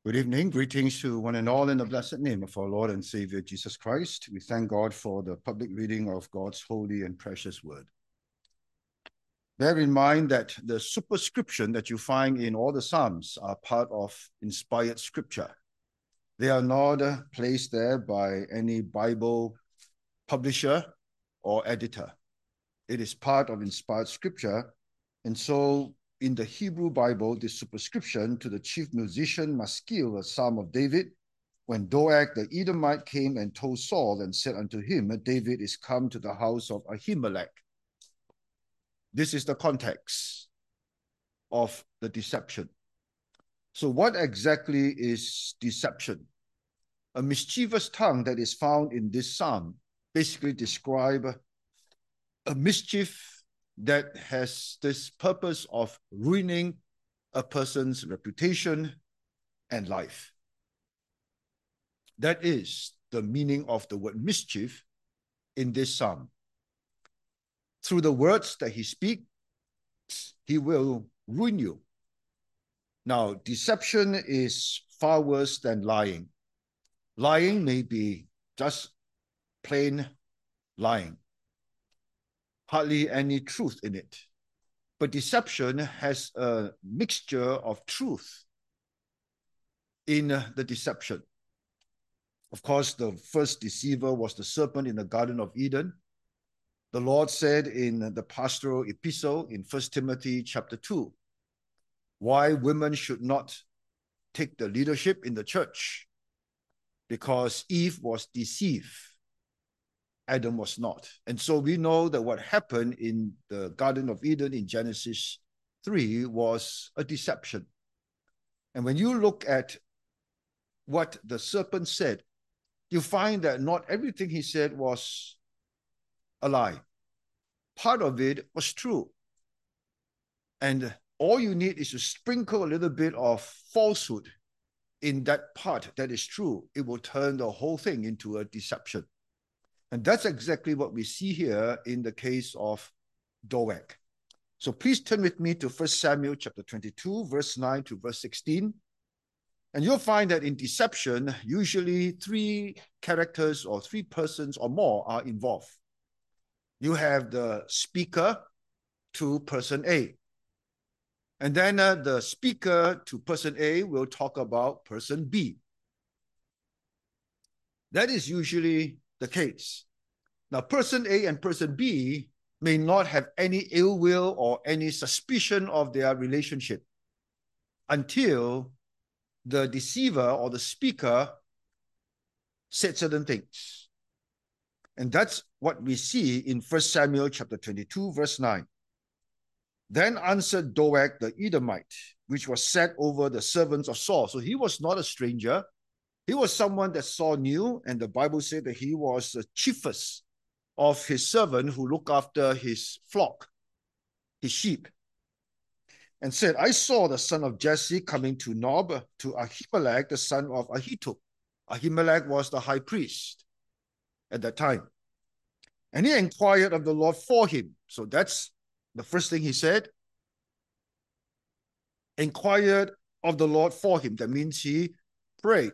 Good evening. Greetings to one and all in the blessed name of our Lord and Savior Jesus Christ. We thank God for the public reading of God's holy and precious word. Bear in mind that the superscription that you find in all the Psalms are part of inspired scripture. They are not placed there by any Bible publisher or editor. It is part of inspired scripture. And so in the Hebrew Bible, the superscription to the chief musician Maskil, a psalm of David, when Doeg the Edomite came and told Saul and said unto him, David is come to the house of Ahimelech. This is the context of the deception. So what exactly is deception? A mischievous tongue that is found in this psalm basically describe a mischief that has this purpose of ruining a person's reputation and life. That is the meaning of the word mischief in this psalm. Through the words that he speaks, he will ruin you. Now, deception is far worse than lying. Lying may be just plain lying. Hardly any truth in it. But deception has a mixture of truth in the deception. Of course, the first deceiver was the serpent in the Garden of Eden. The Lord said in the pastoral epistle in 1 Timothy chapter 2, why women should not take the leadership in the church, because Eve was deceived. Adam was not. And so we know that what happened in the Garden of Eden in Genesis 3 was a deception. And when you look at what the serpent said, you find that not everything he said was a lie. Part of it was true. And all you need is to sprinkle a little bit of falsehood in that part that is true. It will turn the whole thing into a deception. And that's exactly what we see here in the case of Doeg. So please turn with me to 1 Samuel chapter 22, verse 9 to verse 16. And you'll find that in deception, usually three characters or three persons or more are involved. You have the speaker to person A. And then the speaker to person A will talk about person B. That is usually the case. Now, person A and person B may not have any ill will or any suspicion of their relationship until the deceiver or the speaker said certain things. And that's what we see in 1 Samuel chapter 22, verse 9. Then answered Doeg the Edomite, which was set over the servants of Saul. So he was not a stranger. He was someone that Saul knew, and the Bible said that he was the chiefest of his servant who looked after his flock, his sheep, and said, I saw the son of Jesse coming to Nob, to Ahimelech, the son of Ahitub. Ahimelech was the high priest at that time. And he inquired of the Lord for him. So that's the first thing he said. Inquired of the Lord for him. That means he prayed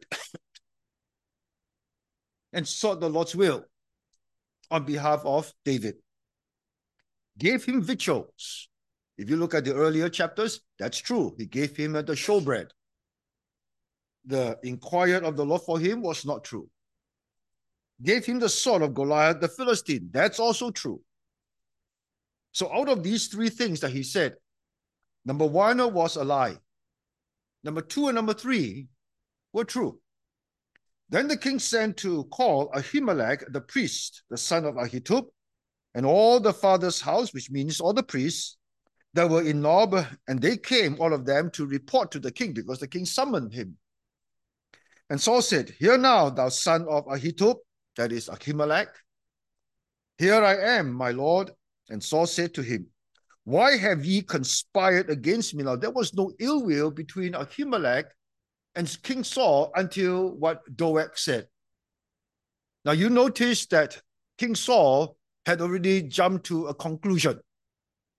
and sought the Lord's will on behalf of David. Gave him victuals. If you look at the earlier chapters, that's true. He gave him the showbread. The inquired of the Lord for him was not true. Gave him the sword of Goliath the Philistine. That's also true. So out of these three things that he said, number one was a lie. Number two and number three were true. Then the king sent to call Ahimelech the priest, the son of Ahitub, and all the father's house, which means all the priests that were in Nob, and they came, all of them, to report to the king, because the king summoned him. And Saul said, Hear now, thou son of Ahitub, that is Ahimelech. Here I am, my lord. And Saul said to him, Why have ye conspired against me? Now, there was no ill will between Ahimelech and King Saul until what Doeg said. Now, you notice that King Saul had already jumped to a conclusion.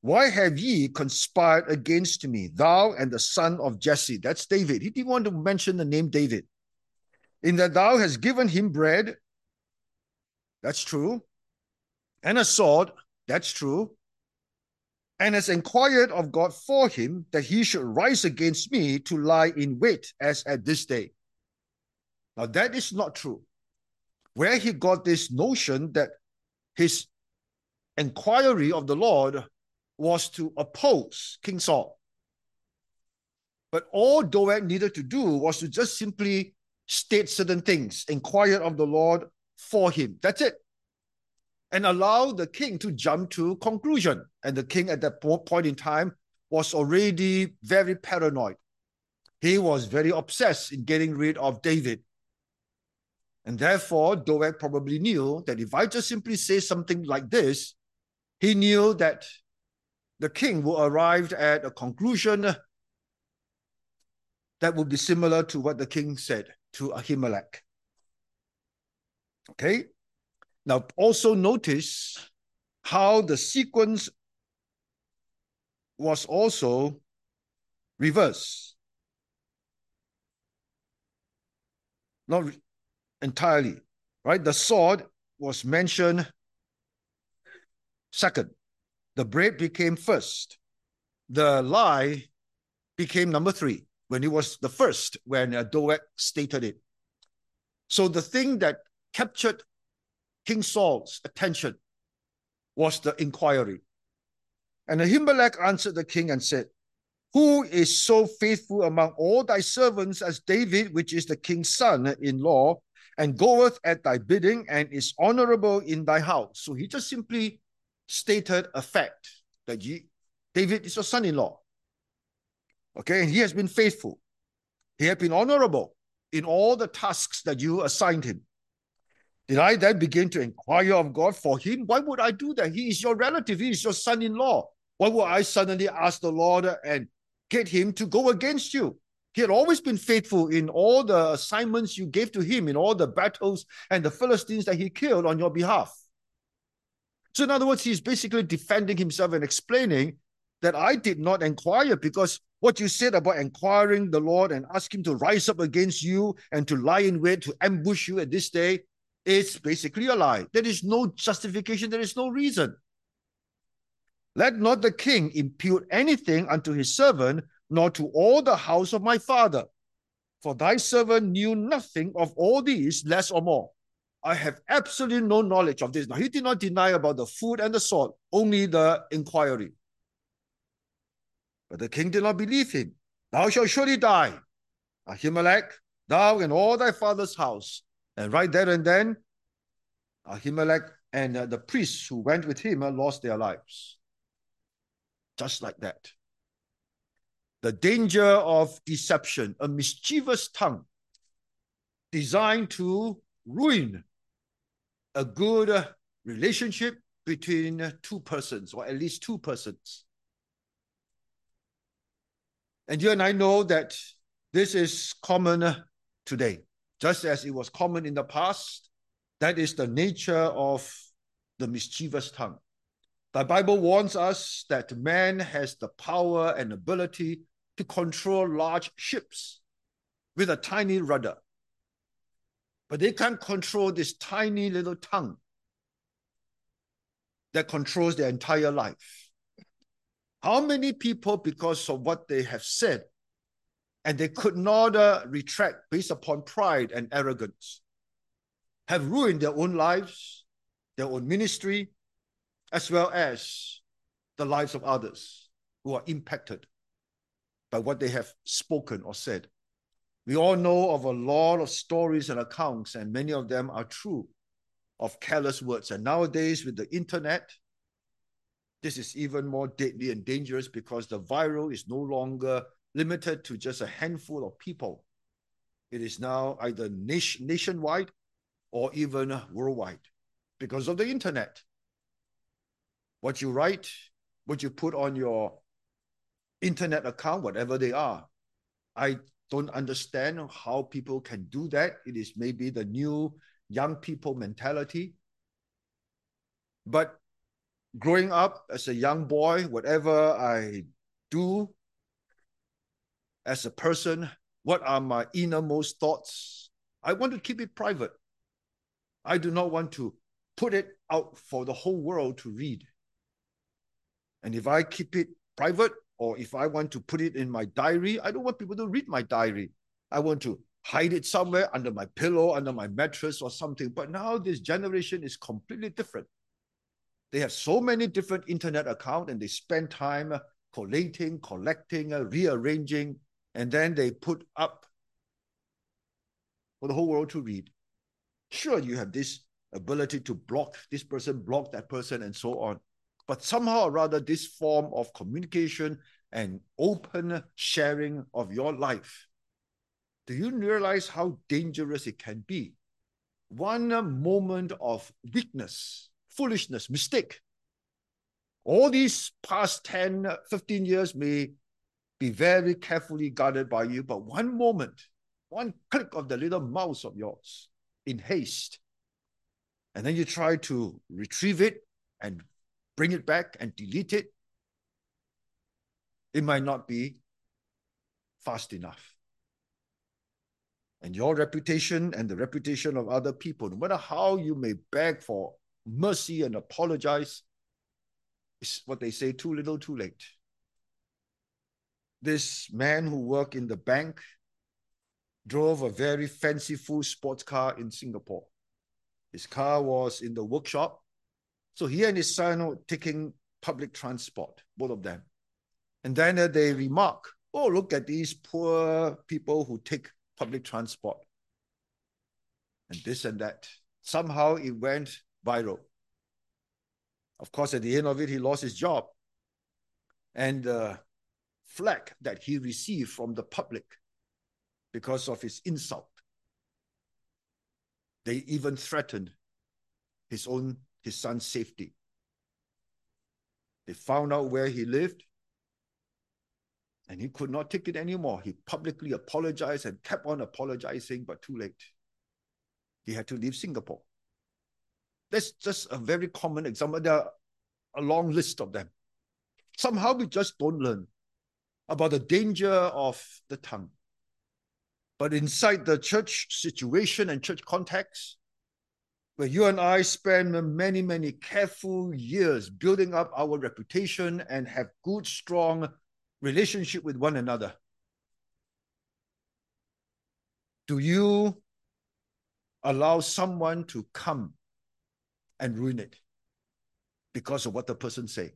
Why have ye conspired against me, thou and the son of Jesse? That's David. He didn't want to mention the name David. In that thou hast given him bread. That's true. And a sword. That's true. And has inquired of God for him that he should rise against me to lie in wait as at this day. Now that is not true. Where he got this notion that his inquiry of the Lord was to oppose King Saul. But all Doeg needed to do was to just simply state certain things, inquire of the Lord for him. That's it. And allow the king to jump to conclusion. And the king at that point in time was already very paranoid. He was very obsessed in getting rid of David. And therefore, Doeg probably knew that if I just simply say something like this, he knew that the king will arrive at a conclusion that would be similar to what the king said to Ahimelech. Okay? Now, also notice how the sequence was also reversed. Not entirely, right? The sword was mentioned second. The bread became first. The lie became number 3, when it was the first, when Doeg stated it. So the thing that captured King Saul's attention was the inquiry. And Ahimelech answered the king and said, who is so faithful among all thy servants as David, which is the king's son-in-law, and goeth at thy bidding, and is honorable in thy house? So he just simply stated a fact that David is your son-in-law. Okay, and he has been faithful. He has been honorable in all the tasks that you assigned him. Did I then begin to inquire of God for him? Why would I do that? He is your relative. He is your son-in-law. Why would I suddenly ask the Lord and get him to go against you? He had always been faithful in all the assignments you gave to him, in all the battles and the Philistines that he killed on your behalf. So in other words, he's basically defending himself and explaining that I did not inquire, because what you said about inquiring the Lord and ask him to rise up against you and to lie in wait to ambush you at this day, it's basically a lie. There is no justification. There is no reason. Let not the king impute anything unto his servant, nor to all the house of my father. For thy servant knew nothing of all these, less or more. I have absolutely no knowledge of this. Now, he did not deny about the food and the sword, only the inquiry. But the king did not believe him. Thou shalt surely die, Ahimelech, thou and all thy father's house. And right there and then, Ahimelech and the priests who went with him lost their lives. Just like that. The danger of deception, a mischievous tongue designed to ruin a good relationship between two persons, or at least two persons. And you and I know that this is common today, just as it was common in the past. That is the nature of the mischievous tongue. The Bible warns us that man has the power and ability to control large ships with a tiny rudder. But they can't control this tiny little tongue that controls their entire life. How many people, because of what they have said, and they could not retract based upon pride and arrogance, have ruined their own lives, their own ministry, as well as the lives of others who are impacted by what they have spoken or said. We all know of a lot of stories and accounts, and many of them are true, of careless words. And nowadays, with the internet, this is even more deadly and dangerous, because the viral is no longer limited to just a handful of people. It is now either nationwide or even worldwide because of the internet. What you write, what you put on your internet account, whatever they are, I don't understand how people can do that. It is maybe the new young people mentality. But growing up as a young boy, whatever I do as a person, what are my innermost thoughts? I want to keep it private. I do not want to put it out for the whole world to read. And if I keep it private, or if I want to put it in my diary, I don't want people to read my diary. I want to hide it somewhere under my pillow, under my mattress or something. But now this generation is completely different. They have so many different internet accounts and they spend time collating, collecting, rearranging, and then they put up for the whole world to read. Sure, you have this ability to block this person, block that person, and so on. But somehow or rather, this form of communication and open sharing of your life, do you realize how dangerous it can be? One moment of weakness, foolishness, mistake. All these past 10, 15 years may be very carefully guarded by you, but one moment, one click of the little mouse of yours in haste, and then you try to retrieve it and bring it back and delete it, it might not be fast enough. And your reputation and the reputation of other people, no matter how you may beg for mercy and apologize, is what they say, too little, too late. This man who worked in the bank drove a very fanciful sports car in Singapore. His car was in the workshop. So he and his son were taking public transport, both of them. And then they remark, oh, look at these poor people who take public transport. And this and that. Somehow it went viral. Of course, at the end of it, he lost his job. And the flack that he received from the public because of his insult, they even threatened his son's safety. They found out where he lived, and he could not take it anymore. He publicly apologized and kept on apologizing, but too late. He had to leave Singapore. That's just a very common example. There are a long list of them. Somehow we just don't learn about the danger of the tongue. But inside the church situation and church context, where you and I spend many, many careful years building up our reputation and have good, strong relationship with one another, do you allow someone to come and ruin it because of what the person say?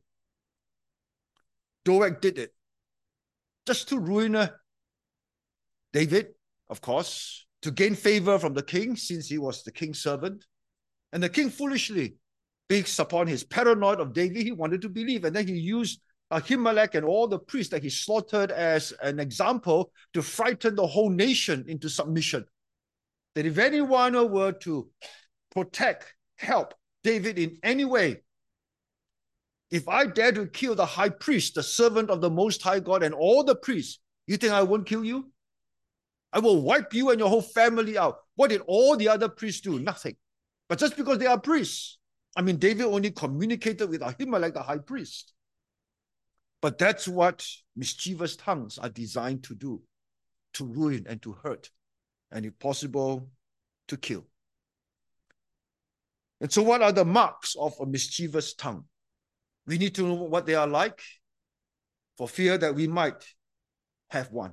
Doeg did it just to ruin David, of course, to gain favor from the king since he was the king's servant. And the king foolishly, based upon his paranoid of David, he wanted to believe. And then he used Ahimelech and all the priests that he slaughtered as an example to frighten the whole nation into submission. That if anyone were to protect, help David in any way, if I dare to kill the high priest, the servant of the Most High God, and all the priests, you think I won't kill you? I will wipe you and your whole family out. What did all the other priests do? Nothing. But just because they are priests. I mean, David only communicated with Ahimelech, the high priest. But that's what mischievous tongues are designed to do, to ruin and to hurt, and if possible, to kill. And so what are the marks of a mischievous tongue? We need to know what they are like for fear that we might have one.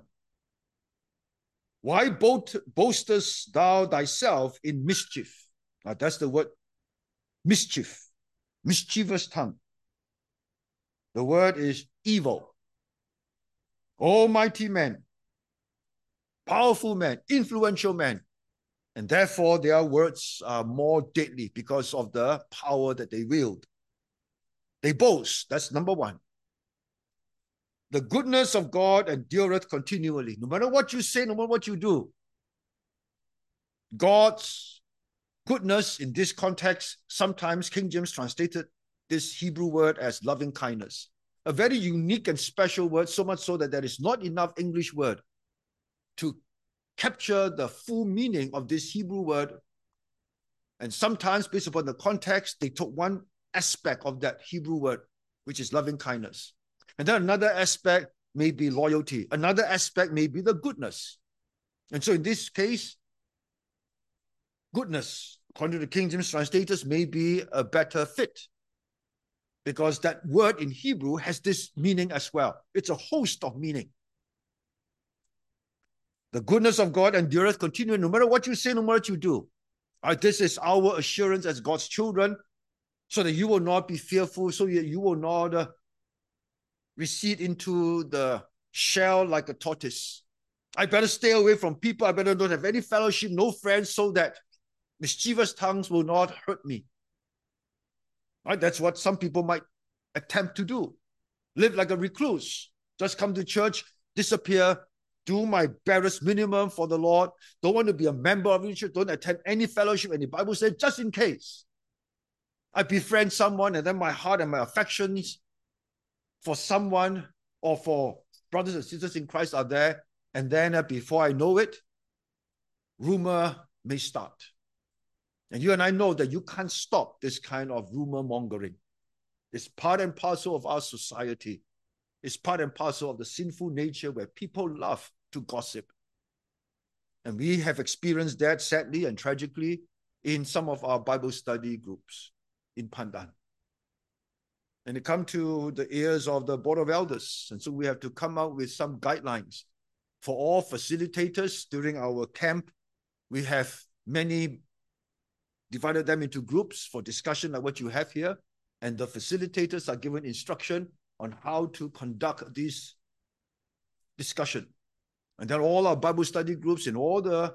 Why boastest thou thyself in mischief? Now that's the word mischief, mischievous tongue. The word is evil. Almighty men, powerful men, influential men, and therefore their words are more deadly because of the power that they wield. They boast, that's number one. The goodness of God endureth continually. No matter what you say, no matter what you do, God's goodness in this context, sometimes King James translated this Hebrew word as loving kindness. A very unique and special word, so much so that there is not enough English word to capture the full meaning of this Hebrew word. And sometimes, based upon the context, they took one aspect of that Hebrew word, which is loving kindness. And then another aspect may be loyalty. Another aspect may be the goodness. And so in this case, goodness, according to the King James translators, may be a better fit, because that word in Hebrew has this meaning as well. It's a host of meaning. The goodness of God endureth continually, no matter what you say, no matter what you do. This is our assurance as God's children, so that you will not be fearful, so that you will not recede into the shell like a tortoise. I better stay away from people. I better not have any fellowship, no friends, so that mischievous tongues will not hurt me. Right? That's what some people might attempt to do. Live like a recluse. Just come to church, disappear, do my barest minimum for the Lord. Don't want to be a member of the church. Don't attend any fellowship. And the Bible says, just in case I befriend someone, and then my heart and my affections for someone or for brothers and sisters in Christ are there, and then before I know it, rumor may start. And you and I know that you can't stop this kind of rumor mongering. It's part and parcel of our society. It's part and parcel of the sinful nature where people love to gossip. And we have experienced that, sadly and tragically, in some of our Bible study groups in Pandan. And it comes to the ears of the Board of Elders. And so we have to come out with some guidelines for all facilitators during our camp. We have divided them into groups for discussion like what you have here. And the facilitators are given instruction on how to conduct this discussion. And then all our Bible study groups in all the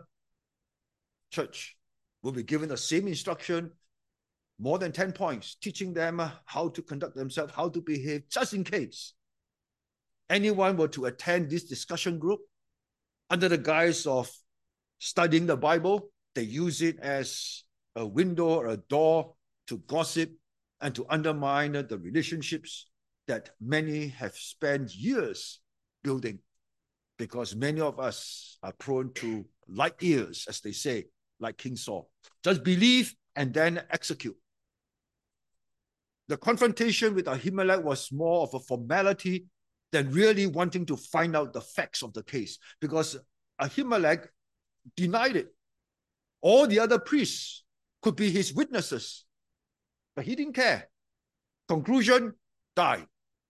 church will be given the same instruction, more than 10 points, teaching them how to conduct themselves, how to behave, just in case anyone were to attend this discussion group under the guise of studying the Bible. They use it as a window or a door to gossip and to undermine the relationships that many have spent years building, because many of us are prone to light ears, as they say, like King Saul. Just believe and then execute. The confrontation with Ahimelech was more of a formality than really wanting to find out the facts of the case, because Ahimelech denied it. All the other priests could be his witnesses, but he didn't care. Conclusion, died.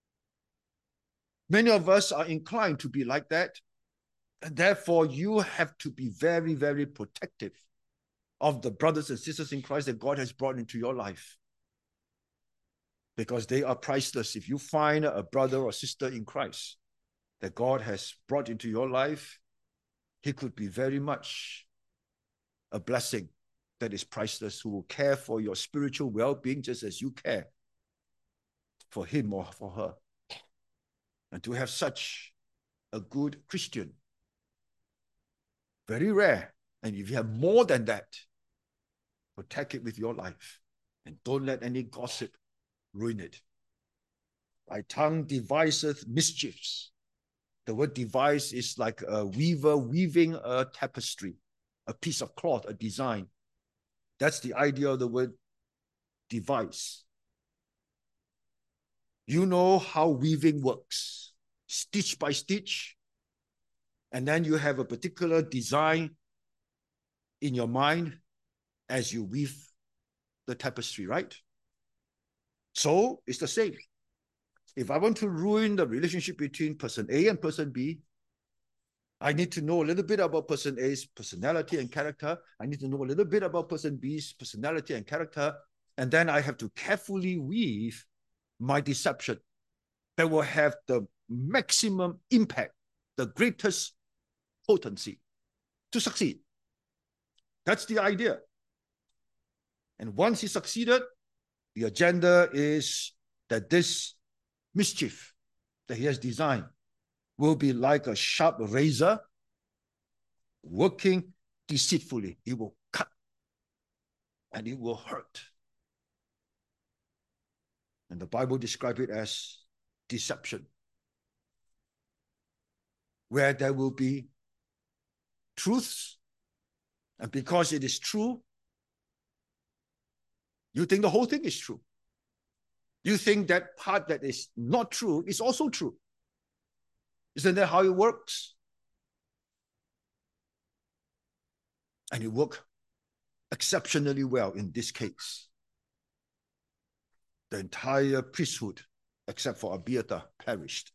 Many of us are inclined to be like that, and therefore you have to be very, very protective of the brothers and sisters in Christ that God has brought into your life, because they are priceless. If you find a brother or sister in Christ that God has brought into your life, he could be very much a blessing that is priceless, who will care for your spiritual well-being just as you care for him or for her. And to have such a good Christian, very rare. And if you have more than that, protect it with your life, and don't let any gossip ruin it. Thy tongue deviseth mischiefs. The word devise is like a weaver weaving a tapestry, a piece of cloth, a design. That's the idea of the word devise. You know how weaving works, stitch by stitch, and then you have a particular design in your mind as you weave the tapestry, right? So it's the same. If I want to ruin the relationship between person A and person B, I need to know a little bit about person A's personality and character. I need to know a little bit about person B's personality and character. And then I have to carefully weave my deception that will have the maximum impact, the greatest potency to succeed. That's the idea. And once he succeeded, the agenda is that this mischief that he has designed will be like a sharp razor working deceitfully. It will cut and it will hurt. And the Bible describes it as deception, where there will be truths, and because it is true, you think the whole thing is true. You think that part that is not true is also true. Isn't that how it works? And it worked exceptionally well in this case. The entire priesthood, except for Abiathar, perished.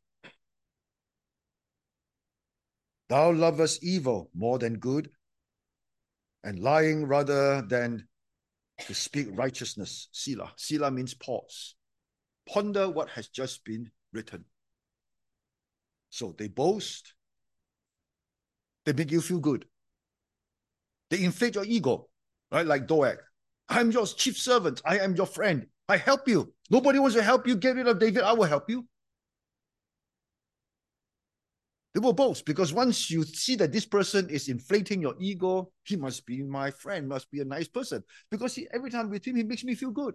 Thou lovest evil more than good, and lying rather than to speak righteousness. Selah. Selah means pause. Ponder what has just been written. So they boast. They make you feel good. They inflate your ego, right? Like Doeg. I'm your chief servant. I am your friend. I help you. Nobody wants to help you. Get rid of David. I will help you. They will boast because once you see that this person is inflating your ego, he must be my friend, must be a nice person. Because every time with him, he makes me feel good.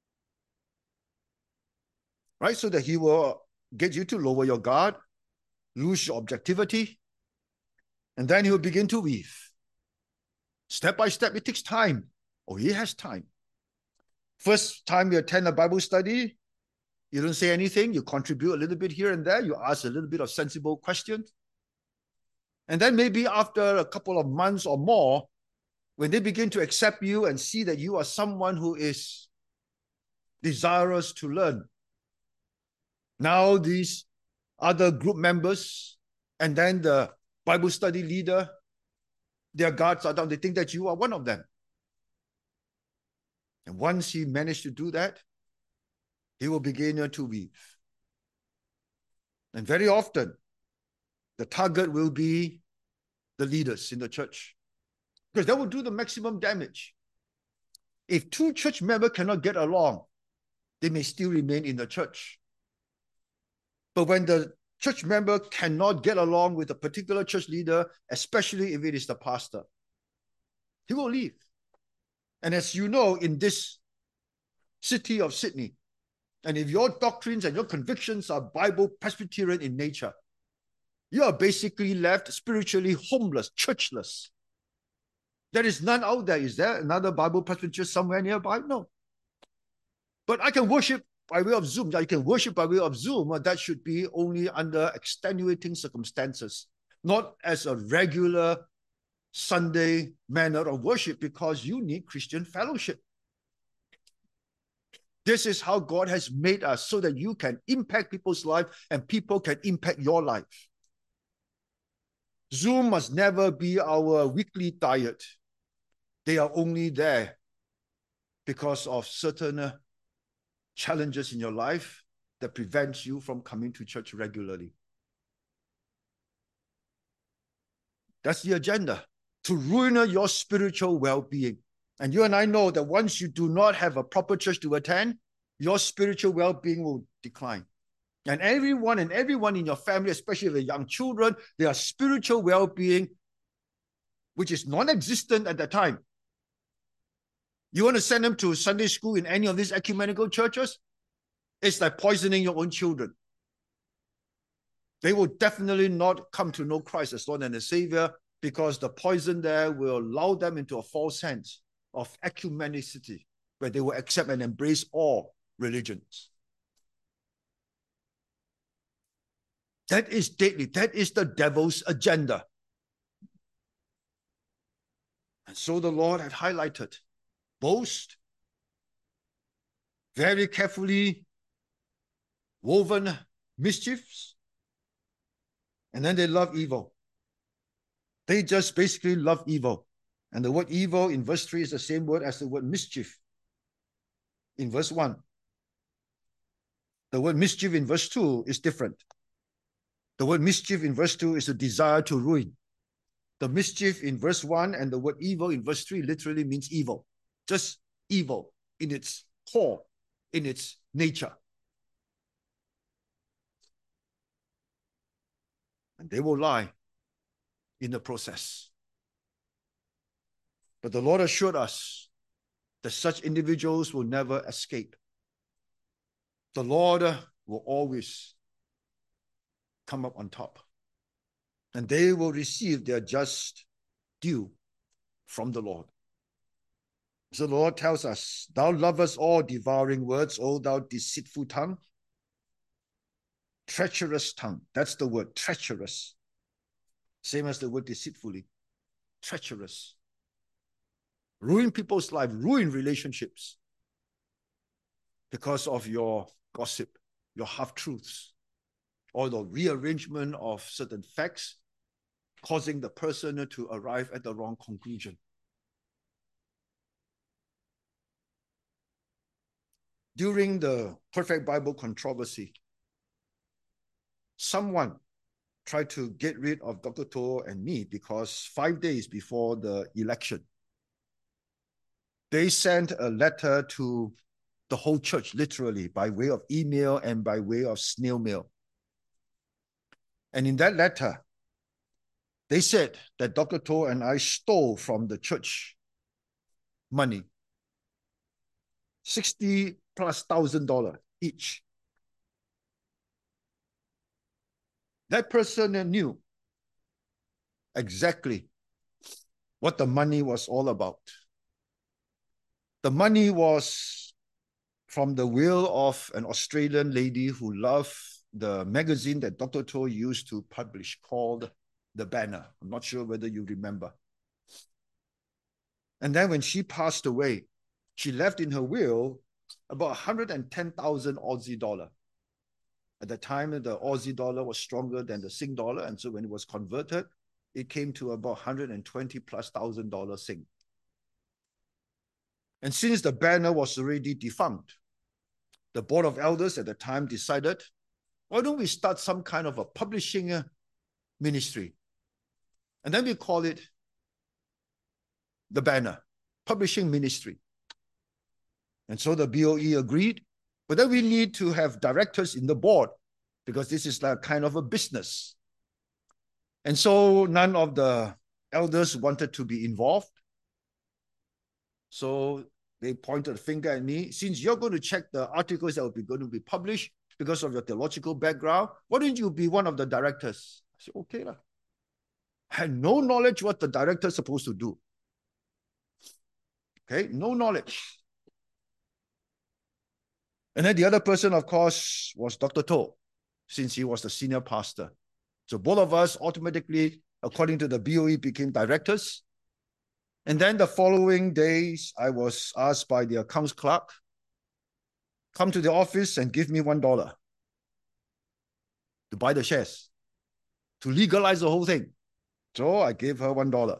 Right? So that he will get you to lower your guard, lose your objectivity, and then he will begin to weave. Step by step, it takes time. Oh, he has time. First time you attend a Bible study, you don't say anything, you contribute a little bit here and there, you ask a little bit of sensible questions. And then maybe after a couple of months or more, when they begin to accept you and see that you are someone who is desirous to learn, now these other group members and then the Bible study leader, their guards are down. They think that you are one of them. And once he managed to do that, he will begin to weave. And very often, the target will be the leaders in the church, because that will do the maximum damage. If two church members cannot get along, they may still remain in the church. But when the church member cannot get along with a particular church leader, especially if it is the pastor, he will leave. And as you know, in this city of Sydney, and if your doctrines and your convictions are Bible Presbyterian in nature, you are basically left spiritually homeless, churchless. There is none out there. Is there another Bible Presbyterian somewhere nearby? No. But I can worship by way of Zoom. I can worship by way of Zoom. That should be only under extenuating circumstances, not as a regular Sunday manner of worship, because you need Christian fellowship. This is how God has made us, so that you can impact people's life and people can impact your life. Zoom must never be our weekly diet. They are only there because of certain challenges in your life that prevents you from coming to church regularly. That's the agenda, to ruin your spiritual well-being. And you and I know that once you do not have a proper church to attend, your spiritual well-being will decline. And everyone in your family, especially the young children, their spiritual well-being, which is non-existent at that time. You want to send them to Sunday school in any of these ecumenical churches? It's like poisoning your own children. They will definitely not come to know Christ as Lord and as Savior, because the poison there will lull them into a false sense of ecumenicity, where they will accept and embrace all religions. That is deadly. That is the devil's agenda. And so the Lord had highlighted boast, very carefully woven mischiefs, and then they love evil. They just basically love evil. And the word evil in verse 3 is the same word as the word mischief in verse 1. The word mischief in verse 2 is different. The word mischief in verse 2 is a desire to ruin. The mischief in verse 1 and the word evil in verse 3 literally means evil. Just evil in its core, in its nature. And they will lie in the process. But the Lord assured us that such individuals will never escape. The Lord will always come up on top, and they will receive their just due from the Lord. So the Lord tells us, thou lovest all devouring words, O thou deceitful tongue. Treacherous tongue. That's the word, treacherous. Same as the word deceitfully. Treacherous. Ruin people's life, ruin relationships because of your gossip, your half-truths, or the rearrangement of certain facts, causing the person to arrive at the wrong conclusion. During the Perfect Bible controversy, someone tried to get rid of Dr. Toh and me because 5 days before the election, they sent a letter to the whole church, literally, by way of email and by way of snail mail. And in that letter, they said that Dr. Toh and I stole from the church money, $60,000+ each. That person knew exactly what the money was all about. The money was from the will of an Australian lady who loved the magazine that Dr. Toh used to publish called The Banner. I'm not sure whether you remember. And then when she passed away, she left in her will about 110,000 Aussie dollar. At the time, the Aussie dollar was stronger than the Sing dollar. And so when it was converted, it came to about 120,000+ dollars Sing. And since the Banner was already defunct, the board of elders at the time decided, why don't we start some kind of a publishing ministry? And then we call it the Banner, Publishing Ministry. And so the BOE agreed, but then we need to have directors in the board because this is like kind of a business. And so none of the elders wanted to be involved. So they pointed a finger at me. Since you're going to check the articles that will be going to be published because of your theological background, why don't you be one of the directors? I said, okay. I had no knowledge what the director is supposed to do. Okay, no knowledge. And then the other person, of course, was Dr. Toh, since he was the senior pastor. So both of us automatically, according to the BOE, became directors. And then the following days, I was asked by the accounts clerk, come to the office and give me $1 to buy the shares, to legalize the whole thing. So I gave her $1.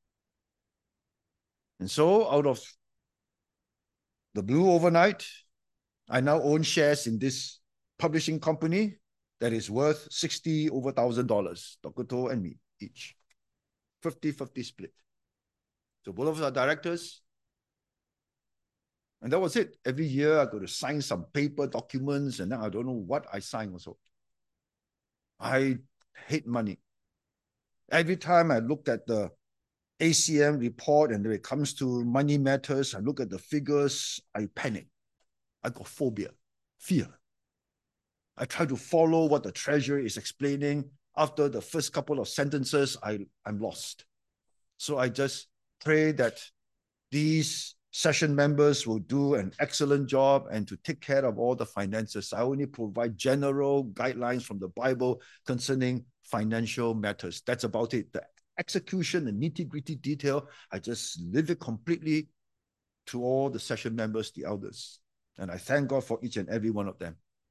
And so out of the blue overnight, I now own shares in this publishing company that is worth $60,000, Dr. Toh and me each. 50-50 split. So both of us are directors. And that was it. Every year I got to sign some paper documents, and then I don't know what I sign also. I hate money. Every time I looked at the ACM report and when it comes to money matters, I look at the figures, I panic. I got phobia, fear. I try to follow what the treasurer is explaining. After the first couple of sentences, I'm lost. So I just pray that these session members will do an excellent job and to take care of all the finances. I only provide general guidelines from the Bible concerning financial matters. That's about it. The execution and nitty-gritty detail, I just leave it completely to all the session members, the elders. And I thank God for each and every one of them.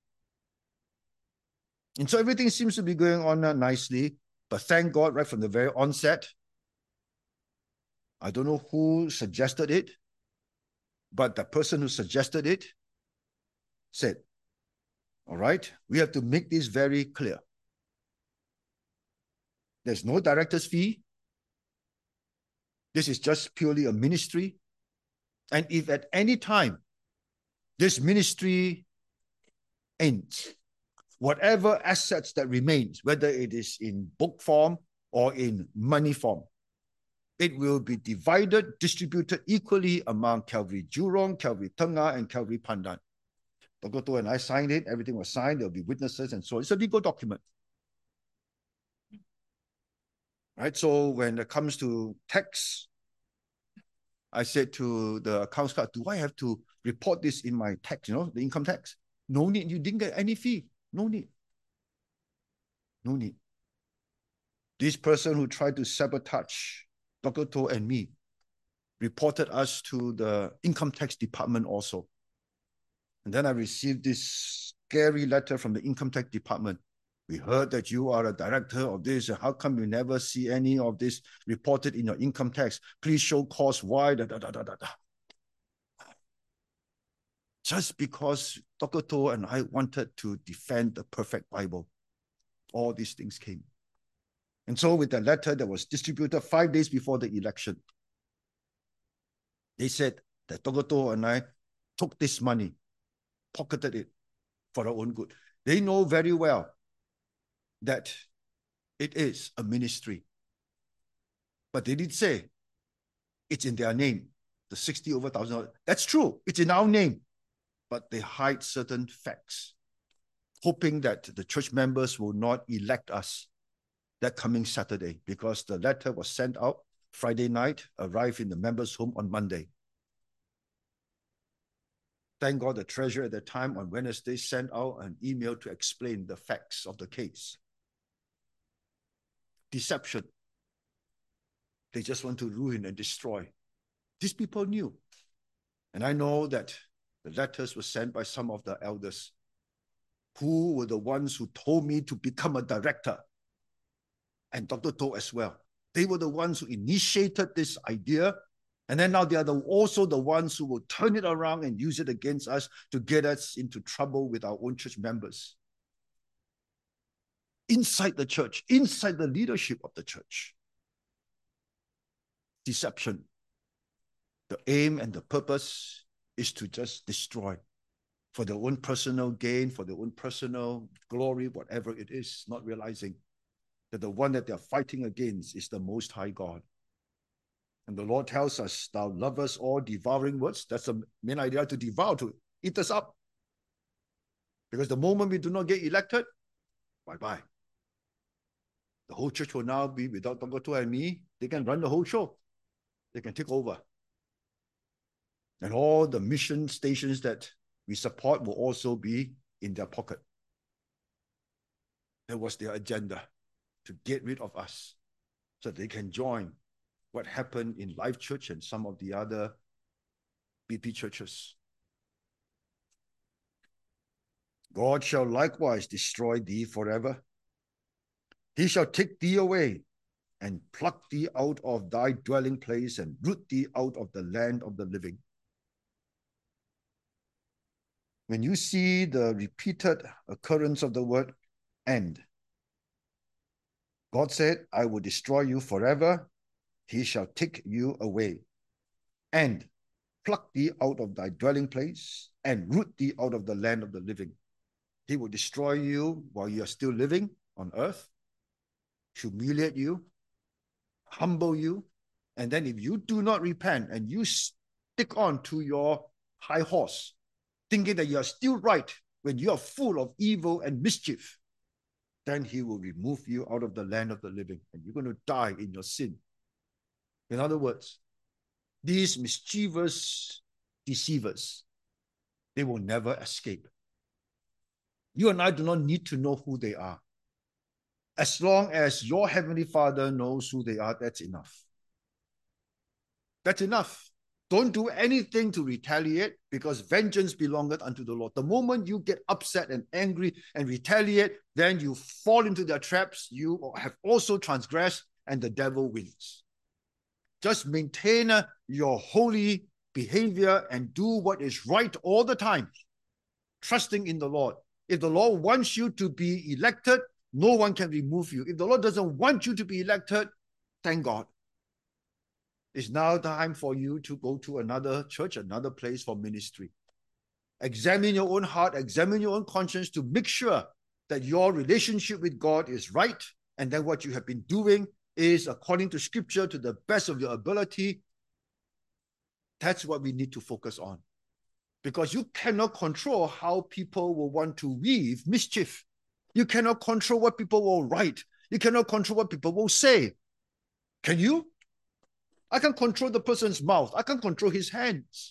And so everything seems to be going on nicely, but thank God right from the very onset, I don't know who suggested it, but the person who suggested it said, all right, we have to make this very clear. There's no director's fee. This is just purely a ministry. And if at any time this ministry ends, whatever assets that remains, whether it is in book form or in money form, it will be divided, distributed equally among Calvary Jurong, Calvary Tengah, and Calvary Pandan. Dr. Toh and I signed it. Everything was signed. There'll be witnesses and so on. It's a legal document. Right? So when it comes to tax, I said to the accounts clerk, do I have to report this in my tax, the income tax? No need. You didn't get any fee. No need. No need. This person who tried to sabotage Dr. To and me reported us to the income tax department also. And then I received this scary letter from the income tax department. We heard that you are a director of this. How come you never see any of this reported in your income tax? Please show cause why. Just because Dr. To and I wanted to defend the perfect Bible, all these things came. And so with the letter that was distributed 5 days before the election, they said that Dr. To and I took this money, pocketed it for our own good. They know very well that it is a ministry. But they did say it's in their name, the 60 over $1,000. That's true. It's in our name. But they hide certain facts, hoping that the church members will not elect us that coming Saturday, because the letter was sent out Friday night, arrived in the members' home on Monday. Thank God the treasurer at the time on Wednesday sent out an email to explain the facts of the case. Deception. They just want to ruin and destroy. These people knew. And I know that the letters were sent by some of the elders who were the ones who told me to become a director, and Dr. To as well. They were the ones who initiated this idea, and then now they are also the ones who will turn it around and use it against us to get us into trouble with our own church members. Inside the church, inside the leadership of the church. Deception. The aim and the purpose is to just destroy for their own personal gain, for their own personal glory, whatever it is, not realizing that the one that they're fighting against is the Most High God. And the Lord tells us, thou lovest all devouring words. That's the main idea, to devour, to eat us up. Because the moment we do not get elected, bye-bye. The whole church will now be without Dr. To and me. They can run the whole show. They can take over. And all the mission stations that we support will also be in their pocket. That was their agenda, to get rid of us so they can join what happened in Life Church and some of the other BP churches. God shall likewise destroy thee forever. He shall take thee away and pluck thee out of thy dwelling place and root thee out of the land of the living. When you see the repeated occurrence of the word "and," God said, I will destroy you forever. He shall take you away and pluck thee out of thy dwelling place and root thee out of the land of the living. He will destroy you while you are still living on earth, humiliate you, humble you, and then if you do not repent and you stick on to your high horse, thinking that you are still right when you are full of evil and mischief, then he will remove you out of the land of the living and you're going to die in your sin. In other words, these mischievous deceivers, they will never escape. You and I do not need to know who they are. As long as your Heavenly Father knows who they are, that's enough. That's enough. Don't do anything to retaliate, because vengeance belongeth unto the Lord. The moment you get upset and angry and retaliate, then you fall into their traps. You have also transgressed and the devil wins. Just maintain your holy behavior and do what is right all the time, trusting in the Lord. If the Lord wants you to be elected, no one can remove you. If the Lord doesn't want you to be elected, thank God. It's now time for you to go to another church, another place for ministry. Examine your own heart, examine your own conscience to make sure that your relationship with God is right, and then what you have been doing is according to Scripture to the best of your ability. That's what we need to focus on. Because you cannot control how people will want to weave mischief. You cannot control what people will write. You cannot control what people will say. Can you? I can control the person's mouth. I can control his hands.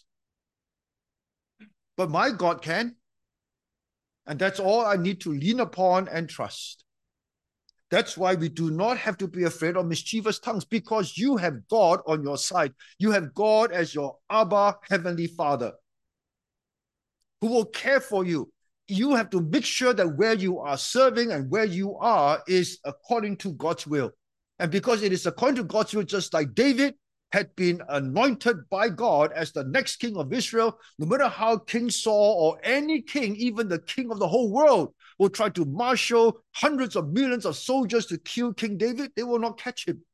But my God can. And that's all I need to lean upon and trust. That's why we do not have to be afraid of mischievous tongues, because you have God on your side. You have God as your Abba, Heavenly Father, who will care for you. You have to make sure that where you are serving and where you are is according to God's will. And because it is according to God's will, just like David had been anointed by God as the next king of Israel, no matter how King Saul or any king, even the king of the whole world, will try to marshal hundreds of millions of soldiers to kill King David, they will not catch him.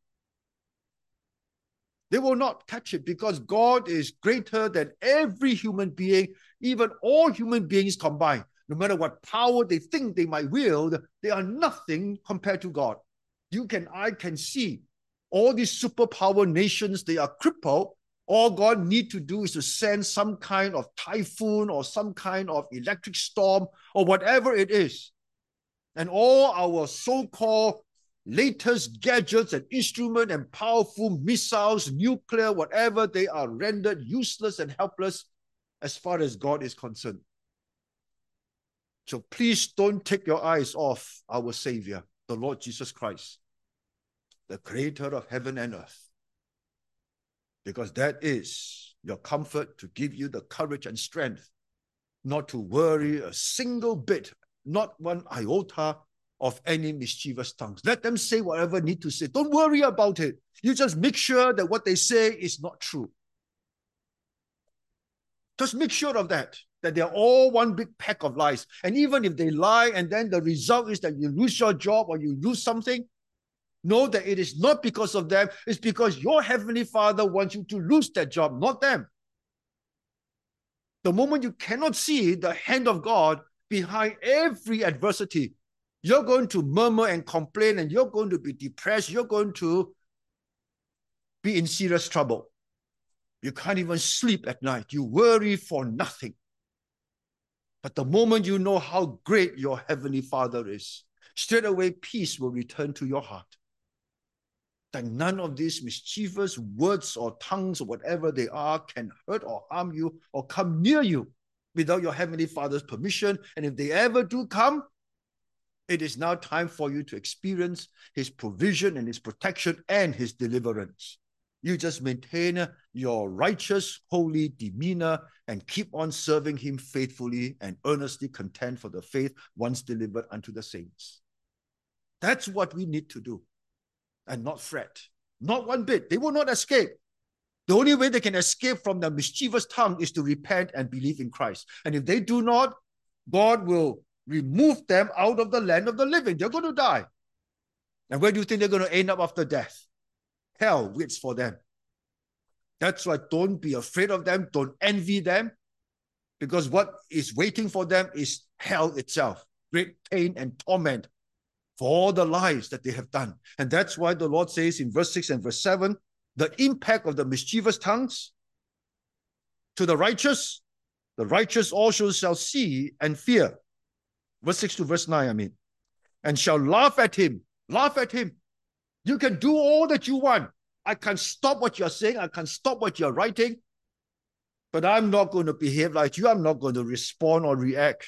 They will not catch it, because God is greater than every human being, even all human beings combined. No matter what power they think they might wield, they are nothing compared to God. I can see all these superpower nations, they are crippled. All God needs to do is to send some kind of typhoon or some kind of electric storm or whatever it is. And all our so-called latest gadgets and instruments and powerful missiles, nuclear, whatever, they are rendered useless and helpless as far as God is concerned. So please don't take your eyes off our Savior, the Lord Jesus Christ, the creator of heaven and earth, because that is your comfort, to give you the courage and strength not to worry a single bit, not one iota of any mischievous tongues. Let them say whatever they need to say. Don't worry about it. You just make sure that what they say is not true. Just make sure of that they're all one big pack of lies. And even if they lie and then the result is that you lose your job or you lose something, know that it is not because of them. It's because your Heavenly Father wants you to lose that job, not them. The moment you cannot see the hand of God behind every adversity, you're going to murmur and complain, and you're going to be depressed. You're going to be in serious trouble. You can't even sleep at night. You worry for nothing. But the moment you know how great your Heavenly Father is, straight away peace will return to your heart. That none of these mischievous words or tongues or whatever they are can hurt or harm you or come near you without your Heavenly Father's permission. And if they ever do come, it is now time for you to experience His provision and His protection and His deliverance. You just maintain your righteous, holy demeanor and keep on serving Him faithfully and earnestly content for the faith once delivered unto the saints. That's what we need to do, and not fret. Not one bit. They will not escape. The only way they can escape from the mischievous tongue is to repent and believe in Christ. And if they do not, God will remove them out of the land of the living. They're going to die. And where do you think they're going to end up after death? Hell waits for them. That's why don't be afraid of them. Don't envy them, because what is waiting for them is hell itself. Great pain and torment for all the lies that they have done. And that's why the Lord says in verse 6 and verse 7, the impact of the mischievous tongues to the righteous also shall see and fear. Verse 6 to verse 9, and shall laugh at him. Laugh at him. You can do all that you want. I can stop what you're saying. I can stop what you're writing. But I'm not going to behave like you. I'm not going to respond or react.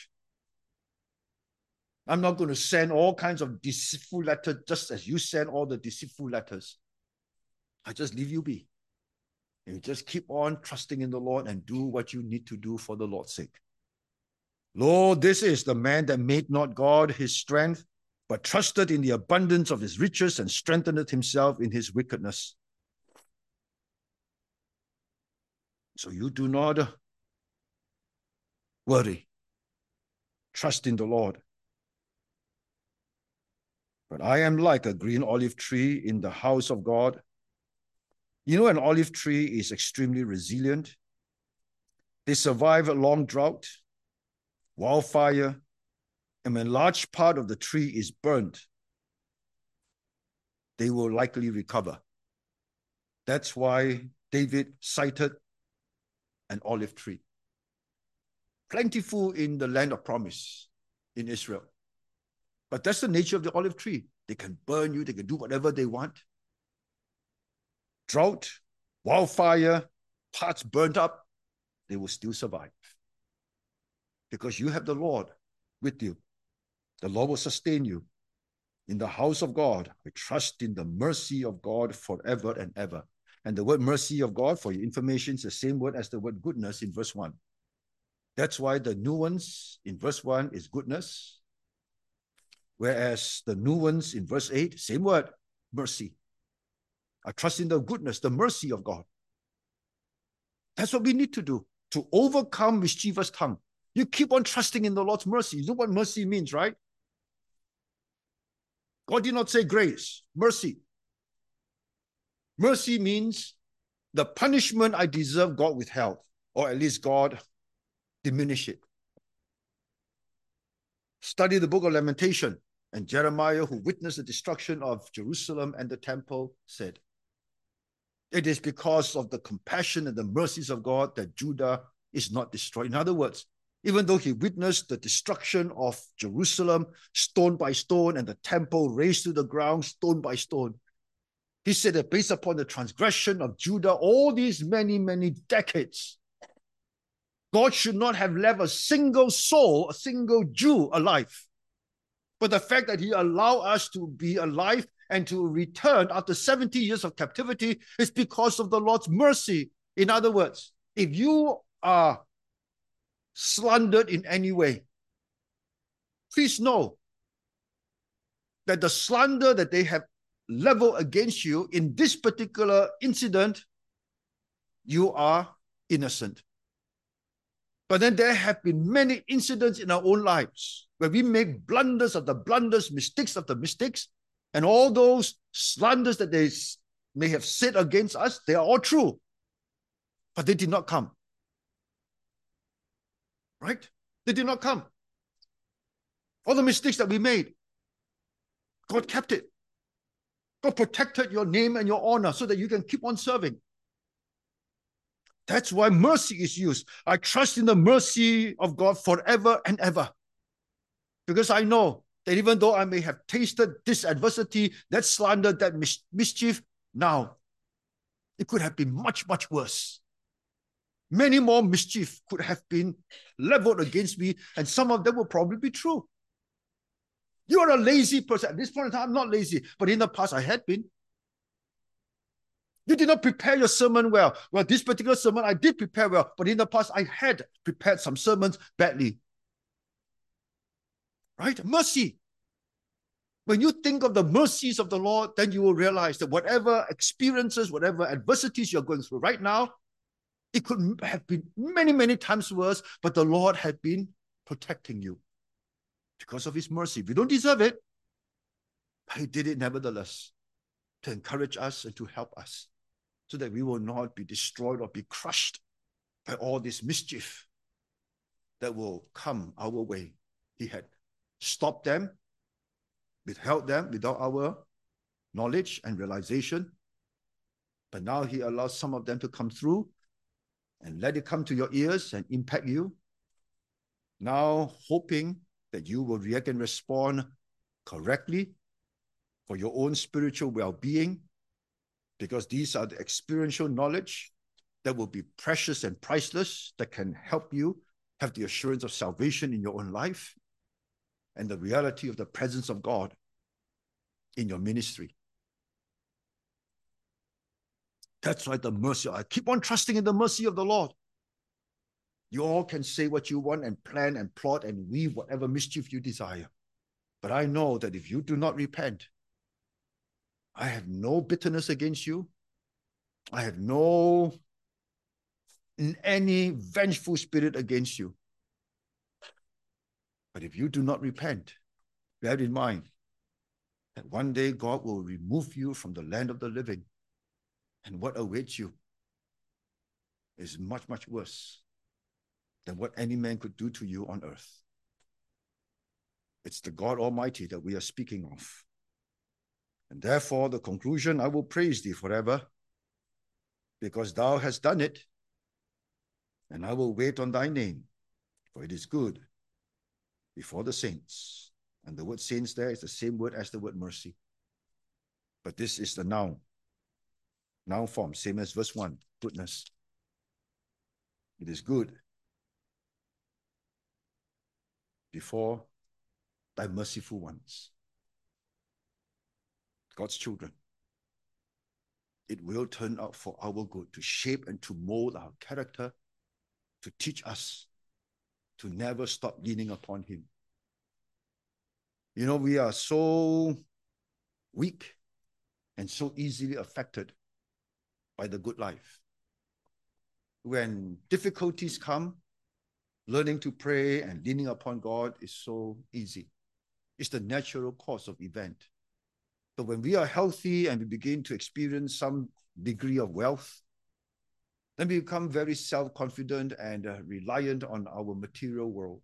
I'm not going to send all kinds of deceitful letters just as you send all the deceitful letters. I just leave you be. And you just keep on trusting in the Lord and do what you need to do for the Lord's sake. Lord, this is the man that made not God his strength, but trusted in the abundance of his riches and strengthened himself in his wickedness. So you do not worry. Trust in the Lord. But I am like a green olive tree in the house of God. You know, an olive tree is extremely resilient. They survive a long drought, wildfire, and when a large part of the tree is burnt, they will likely recover. That's why David cited an olive tree. Plentiful in the land of promise in Israel. But that's the nature of the olive tree. They can burn you, they can do whatever they want. Drought, wildfire, parts burnt up, they will still survive. Because you have the Lord with you. The Lord will sustain you. In the house of God, I trust in the mercy of God forever and ever. And the word mercy of God, for your information, is the same word as the word goodness in verse 1. That's why the nuance in verse 1 is goodness, whereas the nuance in verse 8, same word, mercy. I trust in the goodness, the mercy of God. That's what we need to do to overcome mischievous tongue. You keep on trusting in the Lord's mercy. You know what mercy means, right? God did not say grace, mercy. Mercy means the punishment I deserve, God withheld, or at least God diminished it. Study the book of Lamentation, and Jeremiah, who witnessed the destruction of Jerusalem and the temple, said, it is because of the compassion and the mercies of God that Judah is not destroyed. In other words, even though he witnessed the destruction of Jerusalem stone by stone and the temple razed to the ground stone by stone, he said that based upon the transgression of Judah all these many, many decades, God should not have left a single soul, a single Jew alive. But the fact that he allowed us to be alive and to return after 70 years of captivity is because of the Lord's mercy. In other words, if you are slandered in any way, please know that the slander that they have leveled against you in this particular incident, you are innocent. But then there have been many incidents in our own lives where we make blunders of the blunders, mistakes of the mistakes, and all those slanders that they may have said against us, they are all true. But they did not come. Right? They did not come. All the mistakes that we made, God kept it. God protected your name and your honor so that you can keep on serving. That's why mercy is used. I trust in the mercy of God forever and ever. Because I know that even though I may have tasted this adversity, that slander, that mischief, now it could have been much, much worse. Many more mischief could have been leveled against me, and some of them will probably be true. You are a lazy person. At this point in time, I'm not lazy, but in the past I had been. You did not prepare your sermon well. Well, this particular sermon I did prepare well, but in the past I had prepared some sermons badly. Right? Mercy. When you think of the mercies of the Lord, then you will realize that whatever experiences, whatever adversities you're going through right now, it could have been many, many times worse, but the Lord had been protecting you because of his mercy. We don't deserve it, but he did it nevertheless to encourage us and to help us so that we will not be destroyed or be crushed by all this mischief that will come our way. He had stopped them, withheld them without our knowledge and realization, but now he allows some of them to come through and let it come to your ears and impact you. Now hoping that you will react and respond correctly for your own spiritual well-being, because these are the experiential knowledge that will be precious and priceless, that can help you have the assurance of salvation in your own life and the reality of the presence of God in your ministry. That's why the mercy, I keep on trusting in the mercy of the Lord. You all can say what you want and plan and plot and weave whatever mischief you desire. But I know that if you do not repent, I have no bitterness against you. I have no any vengeful spirit against you. But if you do not repent, bear in mind that one day God will remove you from the land of the living. And what awaits you is much, much worse than what any man could do to you on earth. It's the God Almighty that we are speaking of. And therefore, the conclusion, I will praise thee forever, because thou hast done it, and I will wait on thy name, for it is good before the saints. And the word saints there is the same word as the word mercy. But this is the noun. Noun form, same as verse 1, goodness. It is good before thy merciful ones, God's children. It will turn out for our good, to shape and to mold our character, to teach us to never stop leaning upon him. You know, we are so weak and so easily affected by the good life. When difficulties come, learning to pray and leaning upon God is so easy. It's the natural course of event. But when we are healthy and we begin to experience some degree of wealth, then we become very self-confident and reliant on our material world.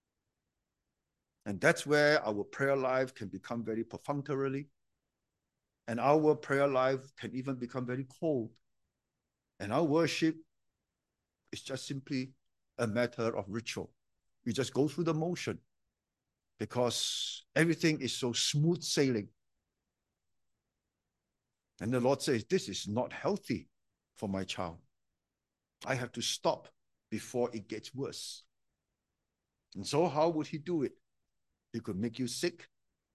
And that's where our prayer life can become very perfunctory. And our prayer life can even become very cold. And our worship is just simply a matter of ritual. We just go through the motion because everything is so smooth sailing. And the Lord says, this is not healthy for my child. I have to stop before it gets worse. And so how would he do it? He could make you sick.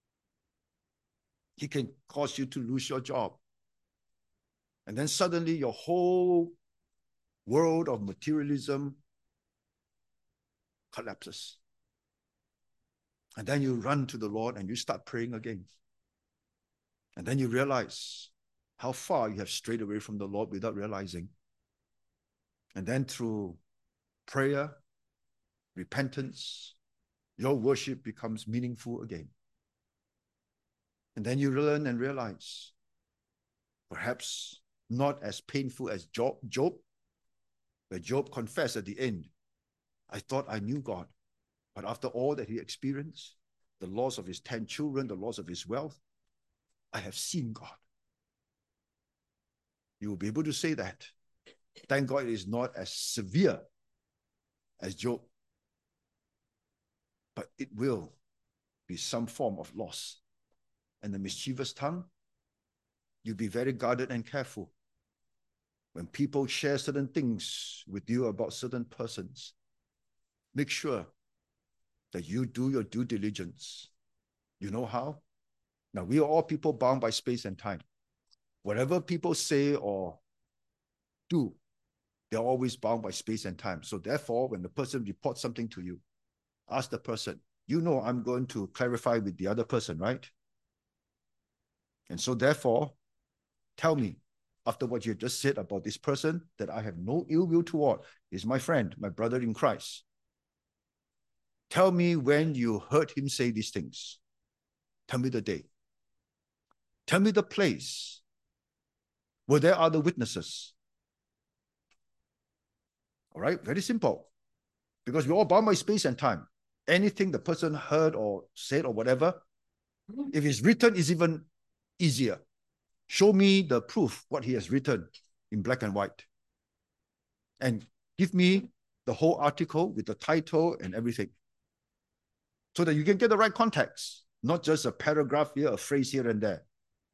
He can cause you to lose your job. And then suddenly your whole world of materialism collapses. And then you run to the Lord and you start praying again. And then you realize how far you have strayed away from the Lord without realizing. And then through prayer, repentance, your worship becomes meaningful again. And then you learn and realize, perhaps not as painful as Job, where Job confessed at the end, I thought I knew God, but after all that he experienced, the loss of his 10 children, the loss of his wealth, I have seen God. You will be able to say that. Thank God it is not as severe as Job, but it will be some form of loss. And the mischievous tongue, you be very guarded and careful. When people share certain things with you about certain persons, make sure that you do your due diligence. You know how? Now, we are all people bound by space and time. Whatever people say or do, they're always bound by space and time. So therefore, when the person reports something to you, ask the person, you know I'm going to clarify with the other person, right? And so therefore, tell me, after what you just said about this person, that I have no ill will toward, is my friend, my brother in Christ. Tell me when you heard him say these things. Tell me the day. Tell me the place. Were there other witnesses? All right, very simple. Because we're all bound by space and time. Anything the person heard or said or whatever, if it's written, it's even easier. Show me the proof, what he has written in black and white. And give me the whole article with the title and everything. So that you can get the right context, not just a paragraph here, a phrase here and there.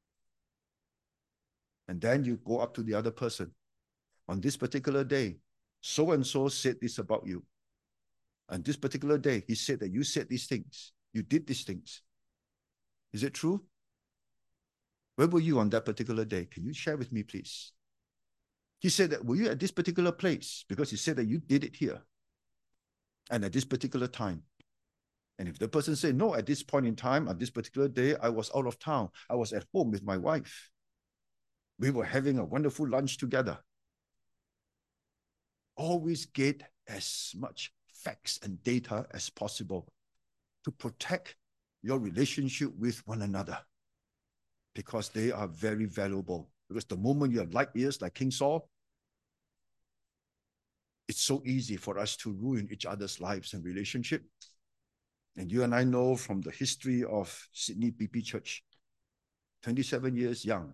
And then you go up to the other person. On this particular day, so-and-so said this about you. On this particular day, he said that you said these things. You did these things. Is it true? Where were you on that particular day? Can you share with me, please? He said that, were you at this particular place? Because he said that you did it here. And at this particular time. And if the person said, no, at this point in time, on this particular day, I was out of town. I was at home with my wife. We were having a wonderful lunch together. Always get as much facts and data as possible to protect your relationship with one another, because they are very valuable. Because the moment you have light ears like King Saul, it's so easy for us to ruin each other's lives and relationship. And you and I know from the history of Sydney BP Church, 27 years young.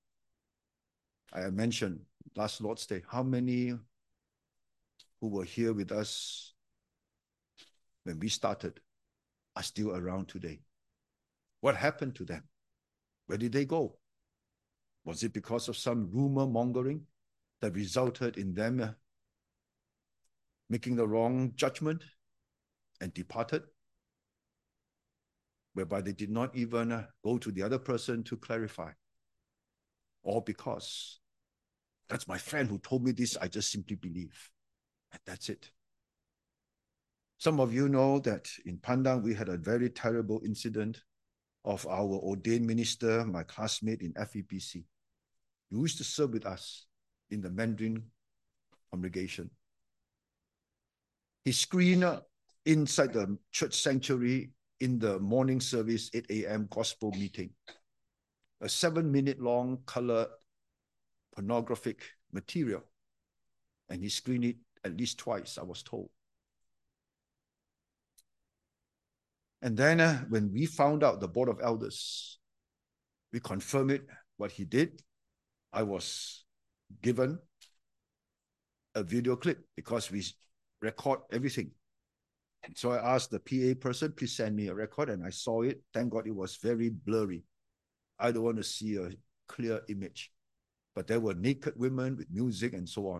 I mentioned last Lord's Day, how many who were here with us when we started are still around today? What happened to them? Where did they go? Was it because of some rumor mongering that resulted in them making the wrong judgment and departed, whereby they did not even go to the other person to clarify? Or because that's my friend who told me this, I just simply believe, and that's it. Some of you know that in Pandang, we had a very terrible incident of our ordained minister, my classmate in FEBC. He used to serve with us in the Mandarin congregation. He screened inside the church sanctuary in the morning service, 8 a.m. gospel meeting, a 7-minute long colored pornographic material. And he screened it at least twice, I was told. And then when we found out, the board of elders, we confirmed it, what he did. I was given a video clip because we record everything. And so I asked the PA person, please send me a record, and I saw it. Thank God it was very blurry. I don't want to see a clear image. But there were naked women with music and so on.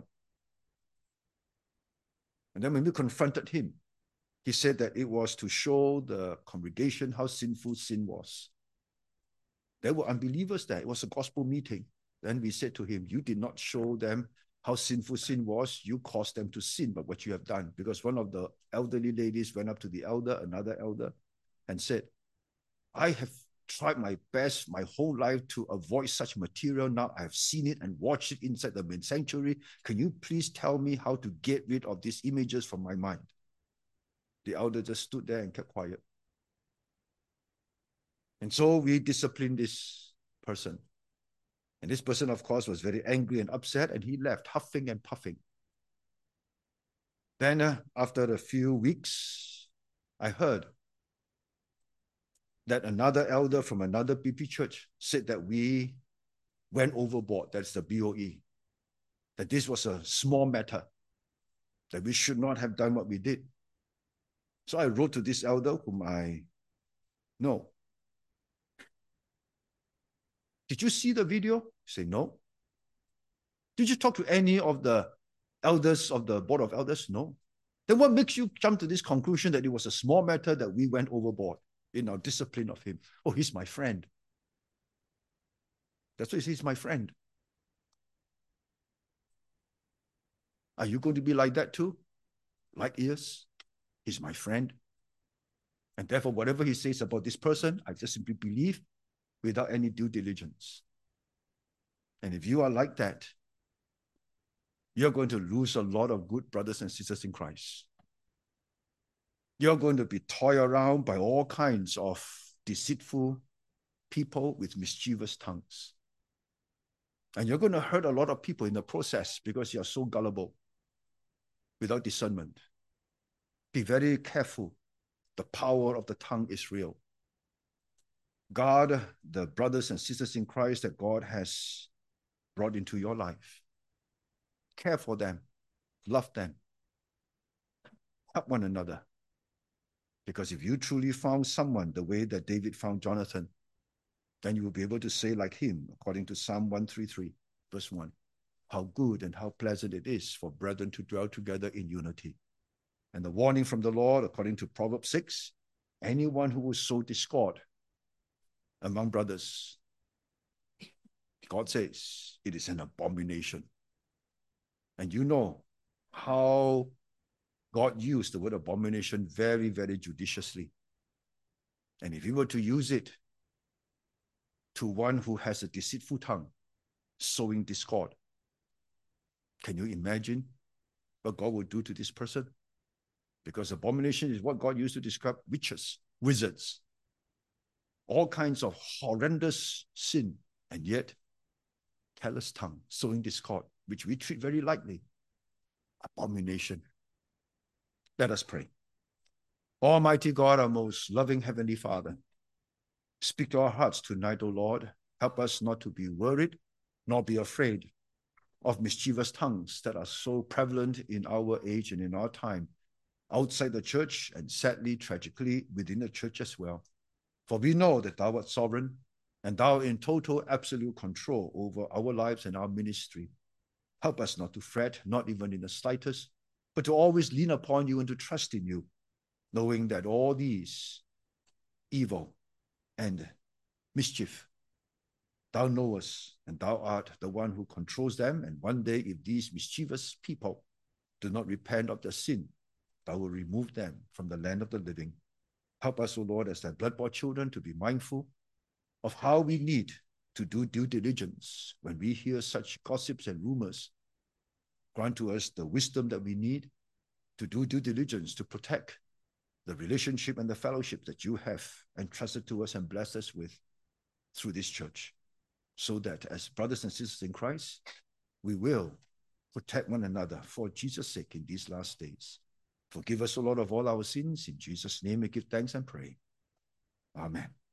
And then when we confronted him, he said that it was to show the congregation how sinful sin was. There were unbelievers there. It was a gospel meeting. Then we said to him, you did not show them how sinful sin was. You caused them to sin by what you have done. Because one of the elderly ladies went up to the elder, another elder, and said, I have tried my best my whole life to avoid such material. Now I have seen it and watched it inside the main sanctuary. Can you please tell me how to get rid of these images from my mind? The elder just stood there and kept quiet. And so we disciplined this person. And this person, of course, was very angry and upset, and he left, huffing and puffing. Then after a few weeks, I heard that another elder from another BP church said that we went overboard, that's the BOE, that this was a small matter, that we should not have done what we did. So I wrote to this elder whom I know. Did you see the video? He said, no. Did you talk to any of the elders of the board of elders? No. Then what makes you jump to this conclusion that it was a small matter that we went overboard in our discipline of him? Oh, he's my friend. That's what he says, he's my friend. Are you going to be like that too? Like ears? He's my friend. And therefore, whatever he says about this person, I just simply believe without any due diligence. And if you are like that, you're going to lose a lot of good brothers and sisters in Christ. You're going to be toyed around by all kinds of deceitful people with mischievous tongues. And you're going to hurt a lot of people in the process because you're so gullible without discernment. Be very careful. The power of the tongue is real. Guard the brothers and sisters in Christ that God has brought into your life. Care for them. Love them. Help one another. Because if you truly found someone the way that David found Jonathan, then you will be able to say like him, according to Psalm 133, verse 1, how good and how pleasant it is for brethren to dwell together in unity. And the warning from the Lord, according to Proverbs 6, anyone who will sow discord among brothers, God says it is an abomination. And you know how God used the word abomination very, very judiciously. And if you were to use it to one who has a deceitful tongue, sowing discord, can you imagine what God will do to this person? Because abomination is what God used to describe witches, wizards, all kinds of horrendous sin, and yet callous tongue, sowing discord, which we treat very lightly. Abomination. Let us pray. Almighty God, our most loving Heavenly Father, speak to our hearts tonight, O Lord. Help us not to be worried, nor be afraid of mischievous tongues that are so prevalent in our age and in our time, outside the church, and sadly, tragically, within the church as well. For we know that thou art sovereign, and thou in total absolute control over our lives and our ministry. Help us not to fret, not even in the slightest, but to always lean upon you and to trust in you, knowing that all these evil and mischief, thou knowest, and thou art the one who controls them. And one day, if these mischievous people do not repent of their sin, thou will remove them from the land of the living. Help us, O Lord, as thy blood-bought children, to be mindful of how we need to do due diligence when we hear such gossips and rumors. Grant to us the wisdom that we need to do due diligence to protect the relationship and the fellowship that you have entrusted to us and blessed us with through this church, so that as brothers and sisters in Christ, we will protect one another for Jesus' sake in these last days. Forgive us, O Lord, of all our sins. In Jesus' name we give thanks and pray. Amen.